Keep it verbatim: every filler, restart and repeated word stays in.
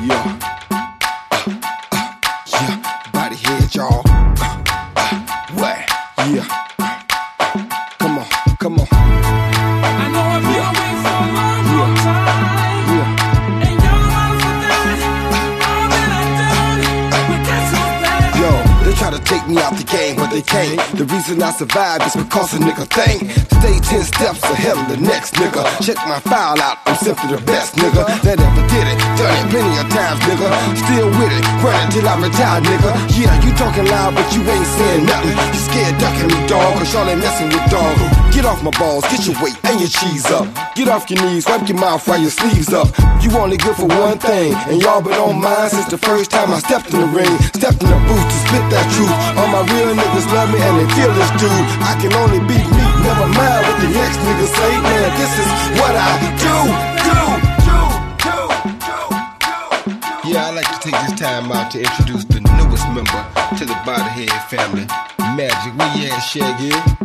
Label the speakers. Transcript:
Speaker 1: Yeah. Uh, uh, yeah. Body head, y'all. Uh, uh, what? Yeah. Come on, come on.
Speaker 2: I know I've been away for a long, long time.
Speaker 1: Yeah.
Speaker 2: And y'all wanna forget all that I've done. But that's so bad.
Speaker 1: Yo, they try to take me out the game, but they can't. The reason I survive is because a nigga think. Stay ten steps ahead of the next nigga. Check my file out, I'm simply the best nigga that ever did it. Done it plenty of times, nigga. Still with it, running till I retire, nigga. Yeah, you talking loud, but you ain't saying nothing. You scared ducking me, dog, cause y'all ain't messing with dog. Get off my balls, get your weight and your cheese up. Get off your knees, wipe your mouth while your sleeves up. You only good for one thing, and y'all been on mine since the first time I stepped in the ring. Stepped in the booth to spit that truth. All my real niggas love me and they feel this dude. I can only beat me, never mind what the next niggas say. Man, this is what I do, do, do, do, do, do. Yeah, I'd like to take this time out to introduce the newest member to the Bodyhead family, Magic. Where you at, Shaggy?